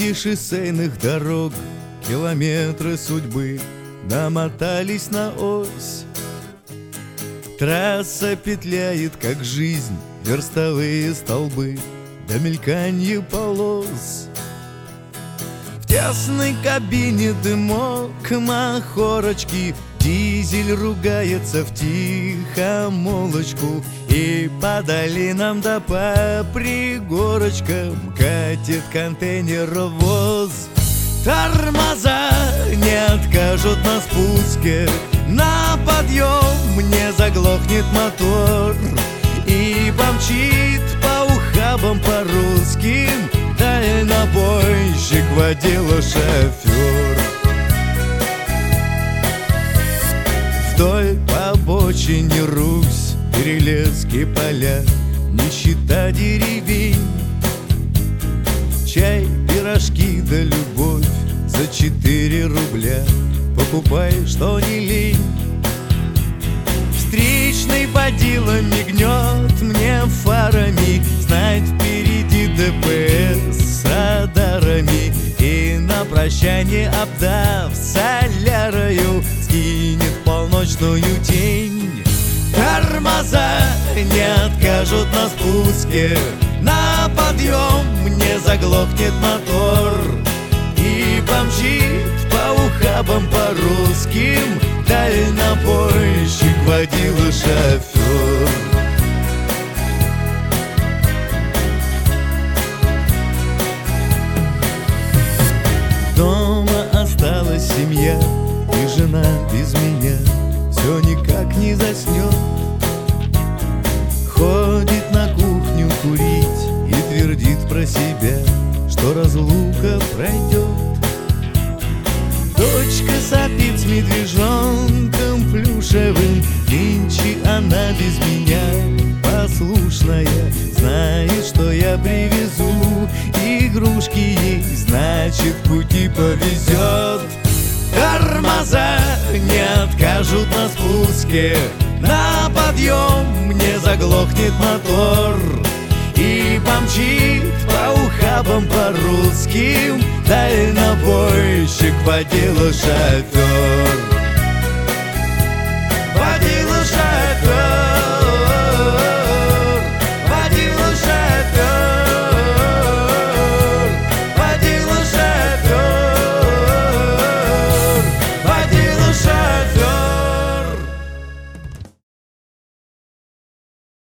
Среди шоссейных дорог километры судьбы намотались на ось. Трасса петляет, как жизнь, верстовые столбы до мельканья полос. В тесной кабине дымок махорочки, дизель ругается в тихомолочку, и по долинам да по пригорочкам катит контейнеровоз. Тормоза не откажут на спуске, на подъем не заглохнет мотор, и помчит по ухабам по русским дальнобойщик, водила, шофер. Вдоль по обочине Русь, Перелесские поля, нищета деревень, чай, пирожки да любовь за 4 рубля. Покупай, что не лень. Встречный водила мигнет мне фарами, знать впереди ДПС с радарами, и на прощание, обдав солярою, скинет полночную тень. Тормоза не откажут на спуске, на подъем не заглохнет мотор, и помчит по ухабам по русским дальнобойщик, водила, шофер. Дома осталась семья, и жена без меня все никак не заснет. Ходит на кухню курить и твердит про себя, что разлука пройдет. Дочка сопит с медвежонком плюшевым, нынче она без меня послушная, знает, что я привезу игрушки ей, значит, в пути повезет. Тормоза не откажут на спуске, на подъем не заглохнет мотор, и помчит по ухабам по русским дальнобойщик, водила, шофер.